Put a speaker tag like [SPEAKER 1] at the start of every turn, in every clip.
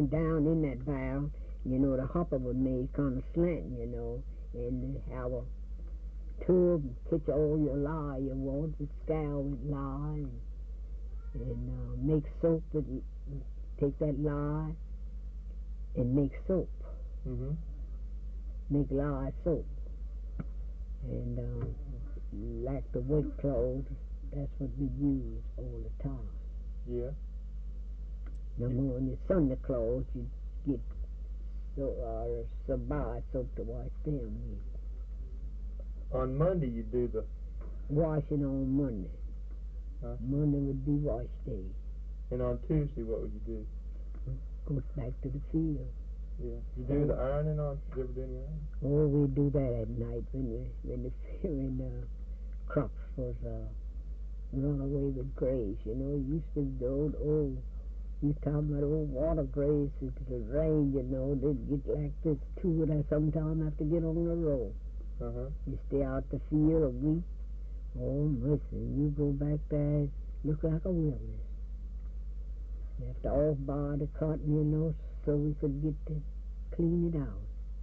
[SPEAKER 1] down in that valve, the hopper was made kind of slanting, and have a tub, catch all your lye you want, with scour with lye, and make soap with, take that lye and make soap.
[SPEAKER 2] Mm-hmm.
[SPEAKER 1] Make lye soap. And like the wet clothes, that's what we use all the time.
[SPEAKER 2] Yeah.
[SPEAKER 1] Number on your Sunday clothes, you get some bar soap to wash them with.
[SPEAKER 2] On Monday you do the...
[SPEAKER 1] Washing on Monday.
[SPEAKER 2] Huh?
[SPEAKER 1] Monday would be wash day.
[SPEAKER 2] And on Tuesday what would you do?
[SPEAKER 1] Go back to the field.
[SPEAKER 2] Yeah. You do the ironing on... Did you ever do any ironing?
[SPEAKER 1] Oh, we do that at night when the crops was run away with graze. It used to be the old you talking about old water graze. It was rain, they'd get like this too. And I sometimes have to get on the road.
[SPEAKER 2] Uh-huh.
[SPEAKER 1] You stay out the field a week. Oh, mercy, you go back there, look like a wilderness. You have to off-bar the cotton, so we could get to clean it out.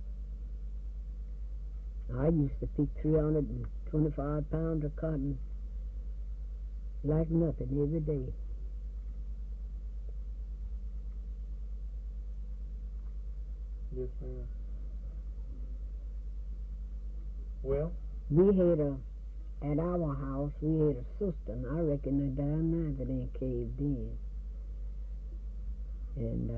[SPEAKER 1] I used to pick 325 pounds of cotton like nothing every day.
[SPEAKER 2] Yes, ma'am. Well?
[SPEAKER 1] We had at our house, we had a cistern. I reckon they're down there that ain't caved in. And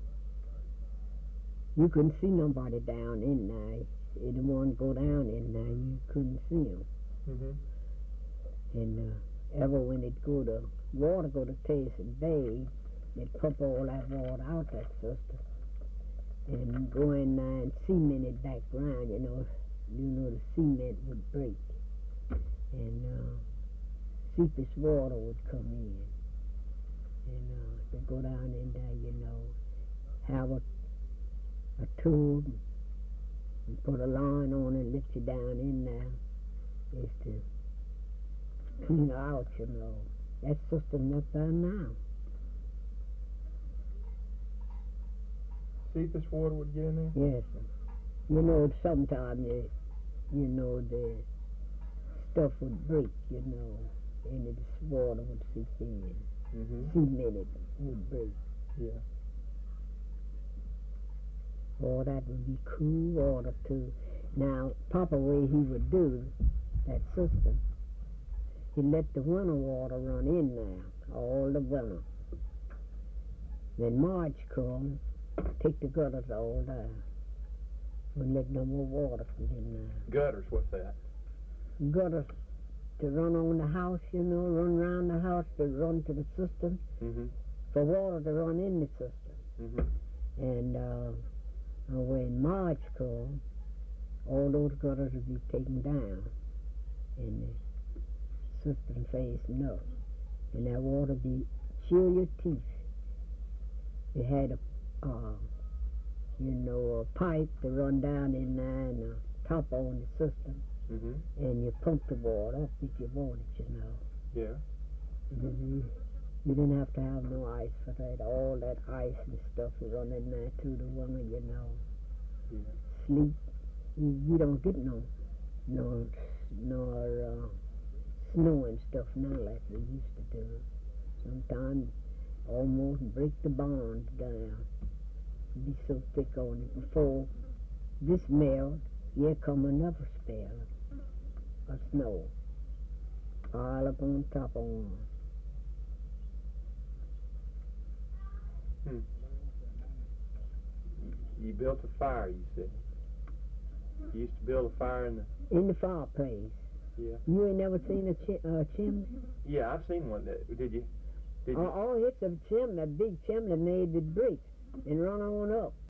[SPEAKER 1] you couldn't see nobody down in there. If the one go down in there, you couldn't see them.
[SPEAKER 2] Mm-hmm.
[SPEAKER 1] And ever when it go to Tyson Bay, they'd pump all that water out that cistern and go in there and cement it back around, the cement would break. And seepage water would come in. And they go down in there, have a tube and put a line on it and lift you down in there. Is to clean out, That system up there now.
[SPEAKER 2] Seepage water would get in there?
[SPEAKER 1] Yes, sir. Sometimes the stuff would break, and the water would seep in.
[SPEAKER 2] Mm-hmm.
[SPEAKER 1] Cement would break.
[SPEAKER 2] Yeah.
[SPEAKER 1] Oh, that would be cool water too. Now, Papa, way he would do that system, he'd let the winter water run in there, all the winter. When March come, take the gutters all down. Wouldn't let no more water come in there.
[SPEAKER 2] Gutters, what's that?
[SPEAKER 1] Gutters to run on the house, run around the house to run to the system,
[SPEAKER 2] Mm-hmm.
[SPEAKER 1] for water to run in the system.
[SPEAKER 2] Mm-hmm.
[SPEAKER 1] And when March comes, all those gutters will be taken down and the system facing up. And that water be chill your teeth. You had a pipe to run down in there and a top on the system.
[SPEAKER 2] Mm-hmm.
[SPEAKER 1] And you pump the water up if you want it,
[SPEAKER 2] Yeah.
[SPEAKER 1] You didn't have to have no ice for that. All that ice and stuff will run in there through the winter,
[SPEAKER 2] Yeah.
[SPEAKER 1] Sleep. You don't get no snow and stuff now like we used to do. Sometimes almost break the barns down. Be so thick on it. Before this melt, here come another spell of snow. All up on top of one.
[SPEAKER 2] You built a fire, you said. You used to build a fire in
[SPEAKER 1] the fireplace.
[SPEAKER 2] Yeah.
[SPEAKER 1] You ain't never seen a chimney?
[SPEAKER 2] Yeah, I've seen one. Did you?
[SPEAKER 1] Oh, it's a chimney, a big chimney made with bricks and run on up.